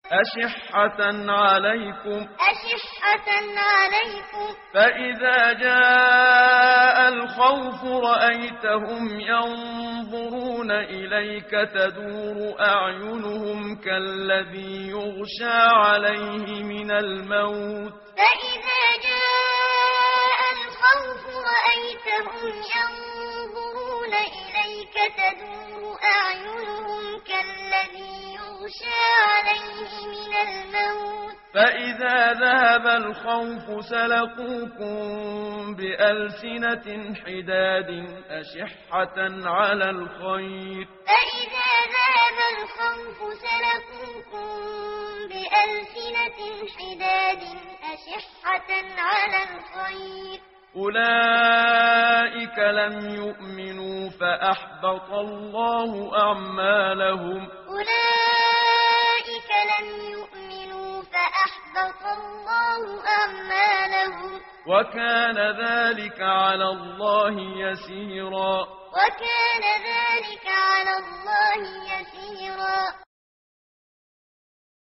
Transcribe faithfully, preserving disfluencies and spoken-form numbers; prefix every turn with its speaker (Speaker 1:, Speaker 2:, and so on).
Speaker 1: أشحة عليكم
Speaker 2: أشحة عليكم
Speaker 1: فإذا جاء الخوف رأيتهم ينظرون إليك تدور أعينهم كالذي يغشى عليه من الموت
Speaker 2: فإذا جاء الخوف رأيتهم ينظرون إليك تدور أعينهم كالذي يغشى عليه من الموت
Speaker 1: فإذا ذهب الخوف سلقوكم بألسنة حداد أشحة على الخير
Speaker 2: فإذا ذهب الخوف سلقوكم بألسنة حداد أشحة على الخير
Speaker 1: أولئك لم يؤمنوا فأحبط الله أعمالهم
Speaker 2: أولئك لم يؤمنوا فأحبط الله أعمالهم
Speaker 1: وكان ذلك على الله يسيرا
Speaker 2: وكان ذلك على